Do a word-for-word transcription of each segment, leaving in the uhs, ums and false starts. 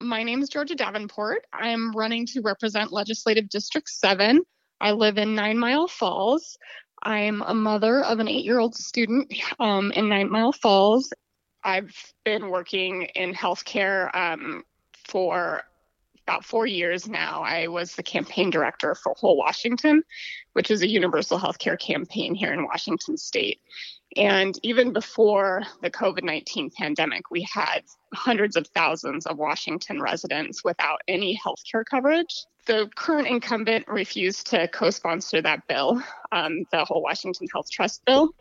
my name is Georgia Davenport. I'm running to represent Legislative District seven. I live in Nine Mile Falls. I'm a mother of an eight-year-old student um, in Nine Mile Falls. I've been working in healthcare um, for about four years now. I was the campaign director for Whole Washington, which is a universal healthcare campaign here in Washington state. And even before the COVID nineteen pandemic, we had hundreds of thousands of Washington residents without any healthcare coverage. The current incumbent refused to co-sponsor that bill, um, the Whole Washington Health Trust bill.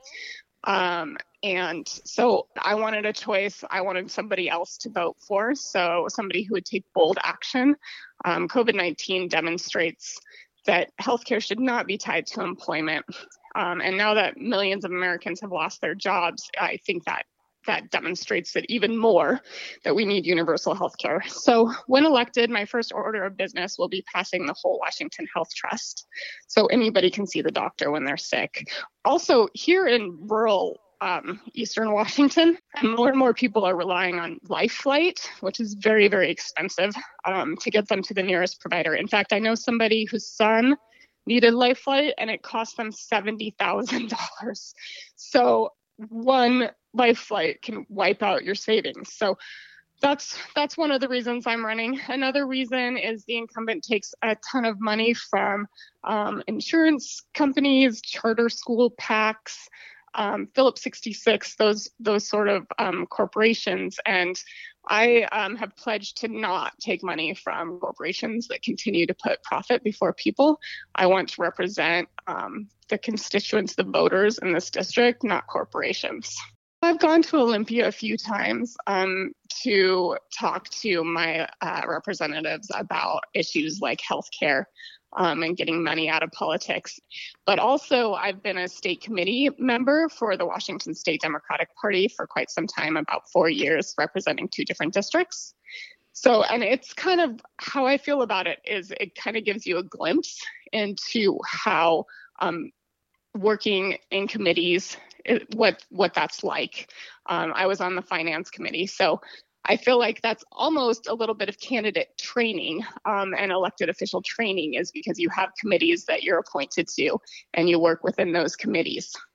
Um, and so I wanted a choice. I wanted somebody else to vote for, so somebody who would take bold action. Um, COVID nineteen demonstrates that healthcare should not be tied to employment. Um, and now that millions of Americans have lost their jobs, I think that that demonstrates it even more that we need universal health care. So when elected, my first order of business will be passing the Whole Washington Health Trust, so anybody can see the doctor when they're sick. Also, here in rural um, Eastern Washington, more and more people are relying on LifeFlight, which is very, very expensive um, to get them to the nearest provider. In fact, I know somebody whose son needed LifeFlight and it cost them seventy thousand dollars. So one LifeFlight can wipe out your savings. So that's that's one of the reasons I'm running. Another reason is the incumbent takes a ton of money from um, insurance companies, charter school PACs, um, Phillips sixty-six, those those sort of um, corporations. And I um, have pledged to not take money from corporations that continue to put profit before people. I want to represent um, the constituents, the voters in this district, not corporations. I've gone to Olympia a few times um, to talk to my uh, representatives about issues like healthcare um, and getting money out of politics. But also, I've been a state committee member for the Washington State Democratic Party for quite some time, about four years, representing two different districts. So, and it's kind of how I feel about it is it kind of gives you a glimpse into how um, working in committees, it, what what that's like. Um, I was on the finance committee, so I feel like that's almost a little bit of candidate training um, and elected official training, is because you have committees that you're appointed to and you work within those committees.